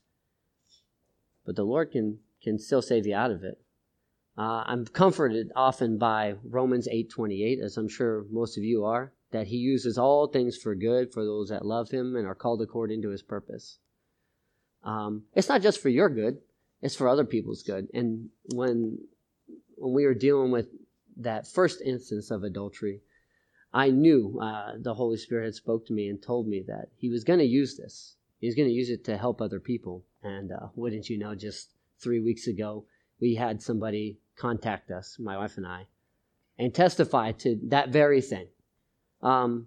But the Lord can can still save you out of it. Uh, I'm comforted often by Romans eight twenty-eight, as I'm sure most of you are, that he uses all things for good for those that love him and are called according to his purpose. Um, it's not just for your good, it's for other people's good. And when, when we were dealing with that first instance of adultery, I knew uh, the Holy Spirit had spoke to me and told me that he was going to use this. He was going to use it to help other people. And uh, wouldn't you know, just three weeks ago, we had somebody contact us, my wife and I, and testify to that very thing. Um,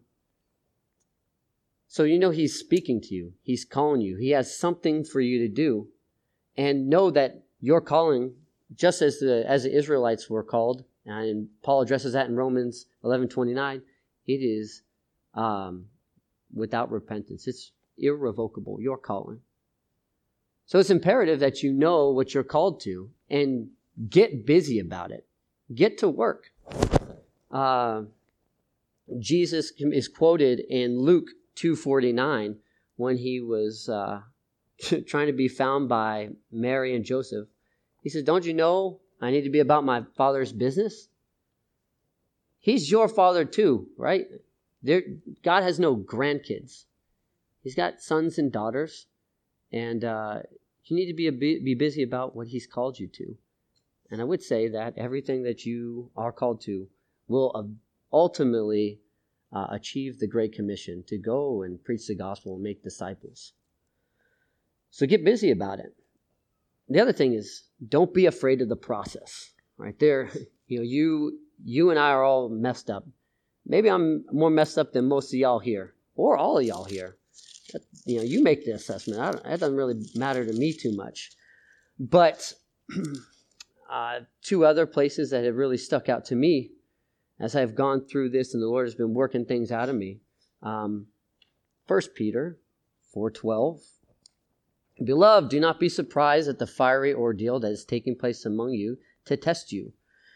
so you know he's speaking to you. He's calling you. He has something for you to do. And know that your calling, just as the as the Israelites were called, and Paul addresses that in Romans eleven twenty-nine, it is um, without repentance. It's irrevocable, your calling. So it's imperative that you know what you're called to and get busy about it. Get to work. Uh, Jesus is quoted in Luke two forty-nine when he was uh, trying to be found by Mary and Joseph. He says, don't you know I need to be about my Father's business? He's your Father too, right? There, God has no grandkids. He's got sons and daughters. And uh, you need to be, a, be busy about what he's called you to. And I would say that everything that you are called to will uh, ultimately uh, achieve the Great Commission to go and preach the gospel and make disciples. So get busy about it. The other thing is, don't be afraid of the process. Right there, you know, you you and I are all messed up. Maybe I'm more messed up than most of y'all here, or all of y'all here. You know, you make the assessment. I don't, that doesn't really matter to me too much. But uh, two other places that have really stuck out to me as I've gone through this and the Lord has been working things out of me. Um, First Peter four twelve. Beloved, do not be surprised at the fiery ordeal that is taking place among you to test you.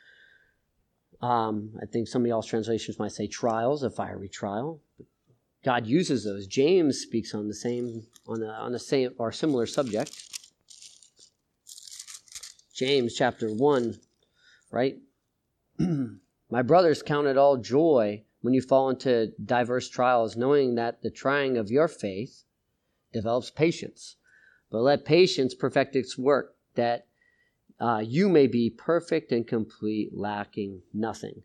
Um, I think some of y'all's translations might say trials, a fiery trial. God uses those. James speaks on the same, on the on the same or similar subject. James chapter one, right? My brothers, count it all joy when you fall into diverse trials, knowing that the trying of your faith develops patience. But let patience perfect its work, that uh, you may be perfect and complete, lacking nothing.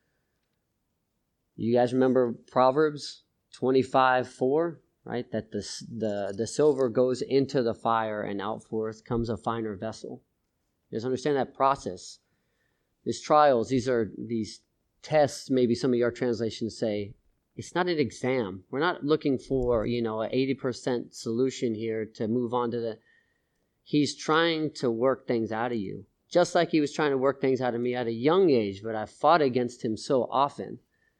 You guys remember Proverbs twenty-five four, right? That the, the, the silver goes into the fire and out forth comes a finer vessel. You guys understand that process? These trials, these are these tests, maybe some of your translations say it's not an exam. We're not looking for, you know, an eighty percent solution here to move on to the... He's trying to work things out of you. Just like he was trying to work things out of me at a young age, but I fought against him so often.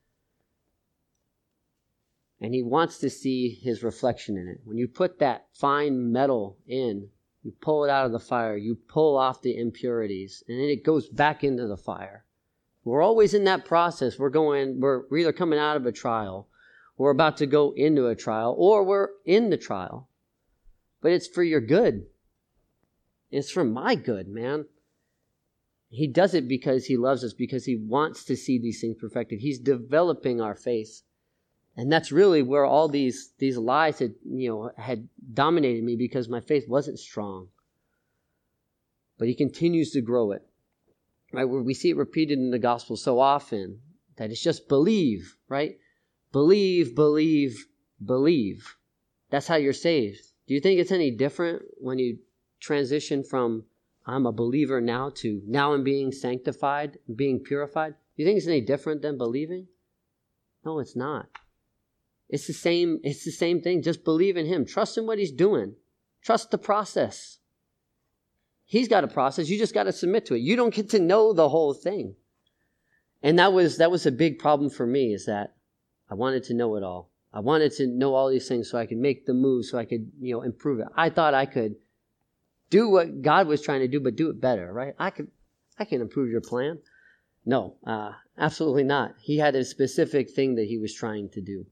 And he wants to see his reflection in it. When you put that fine metal in, you pull it out of the fire, you pull off the impurities, and then it goes back into the fire. We're always in that process. We're going, we're, we're either coming out of a trial, we're about to go into a trial, or we're in the trial. But it's for your good. It's for my good, man. He does it because he loves us, because he wants to see these things perfected. He's developing our faith. And that's really where all these, these lies had, you know, had dominated me, because my faith wasn't strong. But he continues to grow it. Right? Where we see it repeated in the gospel so often that it's just believe, right? Believe, believe, believe. That's how you're saved. Do you think it's any different when you transition from I'm a believer now to now I'm being sanctified, being purified? Do you think it's any different than believing? No, it's not. It's the same, it's the same thing. Just believe in him. Trust in what he's doing. Trust the process. He's got a process. You just got to submit to it. You don't get to know the whole thing. And that was that was a big problem for me, is that I wanted to know it all. I wanted to know all these things so I could make the move, so I could, you know, improve it. I thought I could do what God was trying to do, but do it better, right? I could, I can improve your plan. No, uh, absolutely not. He had a specific thing that he was trying to do.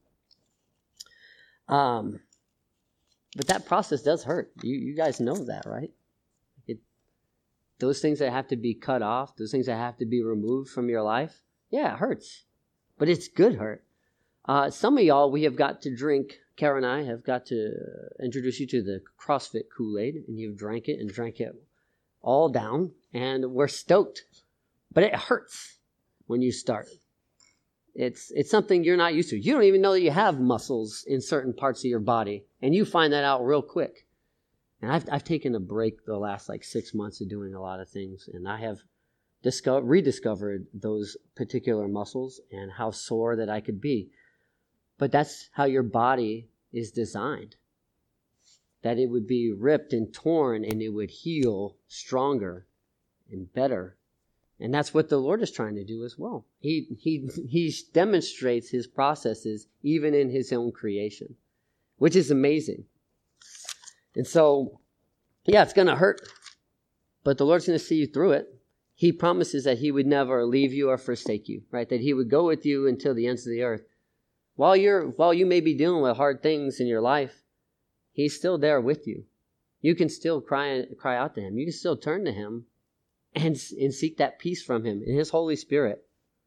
Um, but that process does hurt. You, you guys know that, right? It, those things that have to be cut off, those things that have to be removed from your life, yeah, it hurts. But it's good hurt. Uh, some of y'all, we have got to drink, Kara and I have got to introduce you to the CrossFit Kool-Aid, and you've drank it and drank it all down, and we're stoked. But it hurts when you start. It's it's something you're not used to. You don't even know that you have muscles in certain parts of your body, and you find that out real quick. And I've I've taken a break the last like six months of doing a lot of things, and I have discovered rediscovered those particular muscles and how sore that I could be. But that's how your body is designed. That it would be ripped and torn, and it would heal stronger and better. And that's what the Lord is trying to do as well. He he he demonstrates his processes even in his own creation, which is amazing. And so, yeah, it's going to hurt, but the Lord's going to see you through it. He promises that he would never leave you or forsake you, right? That he would go with you until the ends of the earth. While you're while you may be dealing with hard things in your life, he's still there with you. You can still cry cry out to him. You can still turn to him and, and seek that peace from him in his Holy Spirit.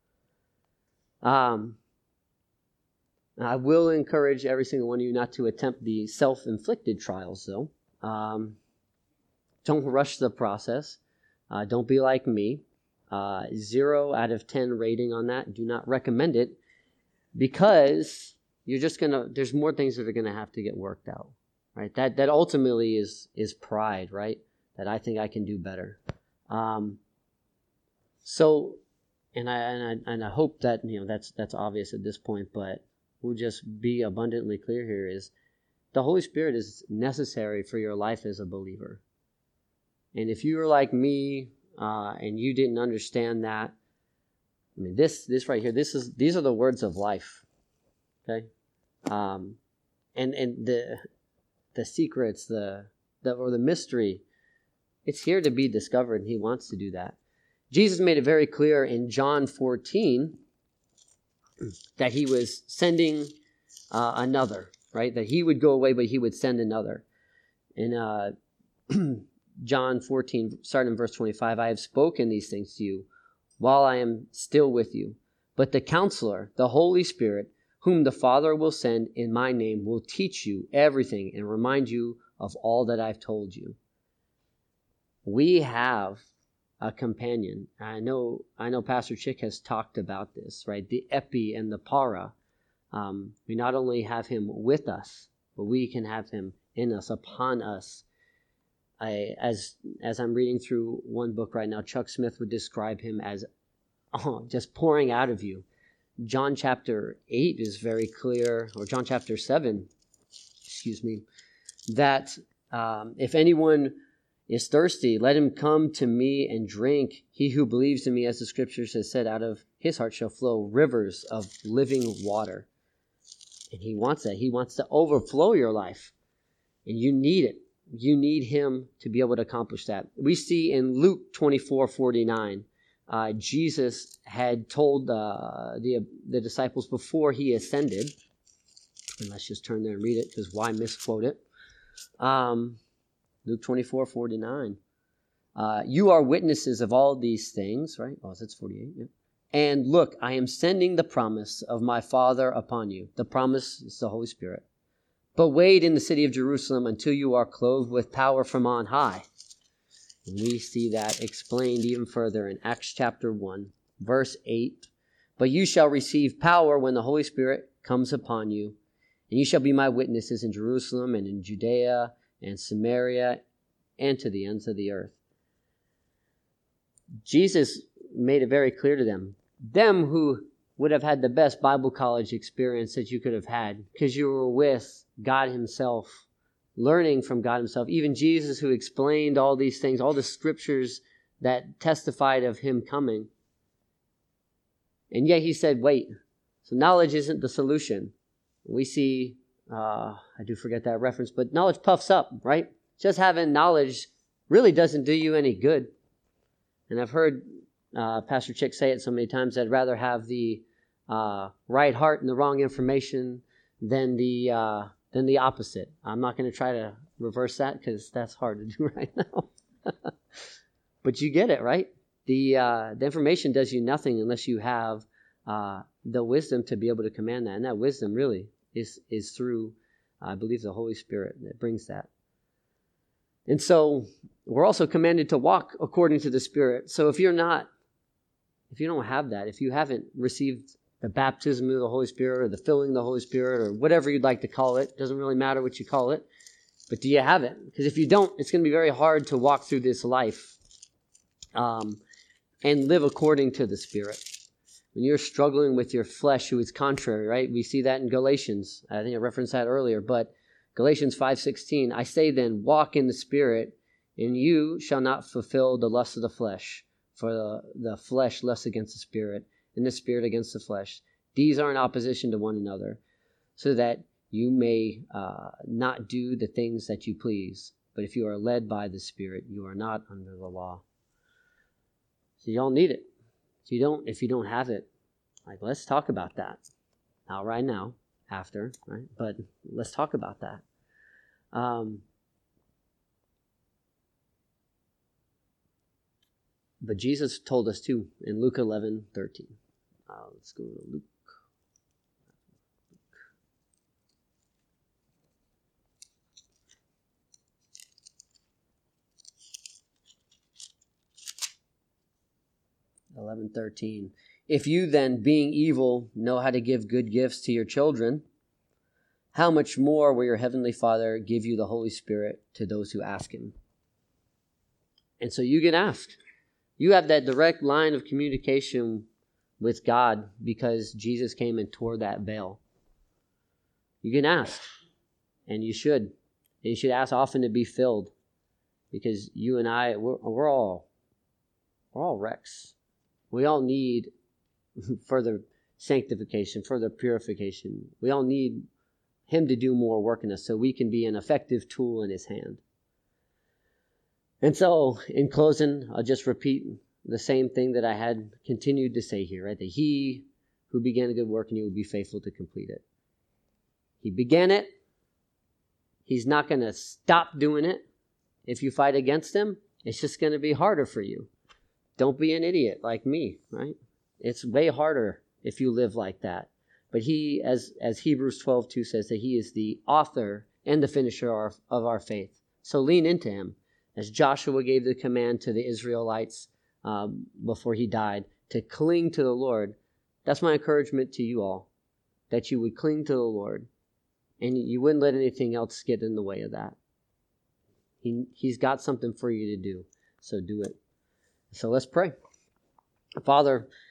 Um, I will encourage every single one of you not to attempt the self-inflicted trials, though. Um, don't rush the process. Uh, don't be like me. Uh, zero out of ten rating on that. Do not recommend it, because you're just gonna. There's more things that are gonna have to get worked out, right? That that ultimately is is pride, right? That I think I can do better. Um, so, and I, and I and I hope that, you know, that's that's obvious at this point, but we'll just be abundantly clear here: is the Holy Spirit is necessary for your life as a believer. And if you were like me uh, and you didn't understand that, I mean, this this right here, this is these are the words of life, okay? Um, and and the the secrets, the the or the mystery. It's here to be discovered, and he wants to do that. Jesus made it very clear in John fourteen that he was sending uh, another, right? That he would go away, but he would send another. In uh, John fourteen, starting in verse twenty-five, I have spoken these things to you while I am still with you. But the Counselor, the Holy Spirit, whom the Father will send in my name, will teach you everything and remind you of all that I've told you. We have a companion. I know I know Pastor Chick has talked about this, right? The epi and the para. Um, we not only have him with us, but we can have him in us, upon us. I, as as I'm reading through one book right now, Chuck Smith would describe him as oh, just pouring out of you. John chapter eight is very clear, or John chapter seven, excuse me, that um, if anyone is thirsty, let him come to me and drink. He who believes in me, as the scriptures has said, out of his heart shall flow rivers of living water. And he wants that. He wants to overflow your life. And you need it. You need him to be able to accomplish that. We see in Luke twenty-four forty-nine, uh, Jesus had told uh, the, the disciples before he ascended, and let's just turn there and read it, because why misquote it? Um, Luke twenty-four forty-nine. Uh, you are witnesses of all these things, right? Oh, that's forty-eight. Yeah. And look, I am sending the promise of my Father upon you. The promise is the Holy Spirit. But wait in the city of Jerusalem until you are clothed with power from on high. And we see that explained even further in Acts chapter one, verse eight. But you shall receive power when the Holy Spirit comes upon you. And you shall be my witnesses in Jerusalem and in Judea and Samaria and to the ends of the earth. Jesus made it very clear to them. Them who would have had the best Bible college experience that you could have had, because you were with God himself, learning from God himself. Even Jesus, who explained all these things, all the scriptures that testified of him coming. And yet he said, wait. So knowledge isn't the solution. We see, uh, I do forget that reference, but knowledge puffs up, right? Just having knowledge really doesn't do you any good. And I've heard uh, Pastor Chick say it so many times, I'd rather have the uh, right heart and the wrong information than the uh, than the opposite. I'm not going to try to reverse that because that's hard to do right now. But you get it, right? The uh, the information does you nothing unless you have uh, the wisdom to be able to command that. And that wisdom really is is through, I believe, the Holy Spirit that brings that. And so we're also commanded to walk according to the Spirit. So if you're not, if you don't have that, if you haven't received the baptism of the Holy Spirit or the filling of the Holy Spirit or whatever you'd like to call it, doesn't really matter what you call it, but do you have it? Because if you don't, it's going to be very hard to walk through this life um, and live according to the Spirit. When you're struggling with your flesh, who is contrary, right? We see that in Galatians. I think I referenced that earlier, but Galatians five sixteen, I say then, walk in the Spirit, and you shall not fulfill the lust of the flesh. For the, the flesh lusts against the Spirit, and the Spirit against the flesh. These are in opposition to one another, so that you may uh, not do the things that you please. But if you are led by the Spirit, you are not under the law. So you all need it. If you don't, if you don't have it, like let's talk about that. Not right now, after, right? But let's talk about that. Um, but Jesus told us too in Luke eleven thirteen. Uh, let's go to Luke. eleven thirteen. If you then, being evil, know how to give good gifts to your children, how much more will your heavenly Father give you the Holy Spirit to those who ask him? And so you get asked. You have that direct line of communication with God because Jesus came and tore that veil. You can ask, and you should. And you should ask often to be filled, because you and I, we're, we're all, we're all wrecks. We all need further sanctification, further purification. We all need him to do more work in us so we can be an effective tool in his hand. And so, in closing, I'll just repeat the same thing that I had continued to say here, right? That he who began a good work in you will be faithful to complete it. He began it. He's not going to stop doing it. If you fight against him, it's just going to be harder for you. Don't be an idiot like me, right? It's way harder if you live like that. But he, as as Hebrews twelve two says, that he is the author and the finisher of our, of our faith. So lean into him. As Joshua gave the command to the Israelites um, before he died, to cling to the Lord. That's my encouragement to you all, that you would cling to the Lord and you wouldn't let anything else get in the way of that. He, he's got something for you to do, so do it. So let's pray. Father,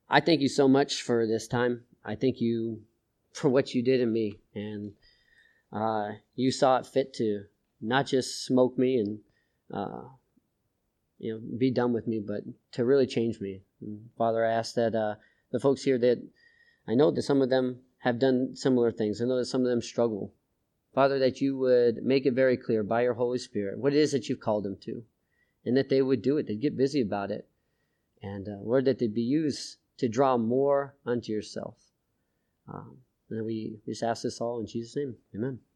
I thank you so much for this time. I thank you for what you did in me. And uh, you saw it fit to not just smoke me and uh, you know, be done with me, but to really change me. And Father, I ask that uh, the folks here that I know that some of them have done similar things. I know that some of them struggle. Father, that you would make it very clear by your Holy Spirit what it is that you've called them to, and that they would do it. They'd get busy about it. And uh, Lord, that they'd be used to draw more unto yourself. Um, and we just ask this all in Jesus' name. Amen.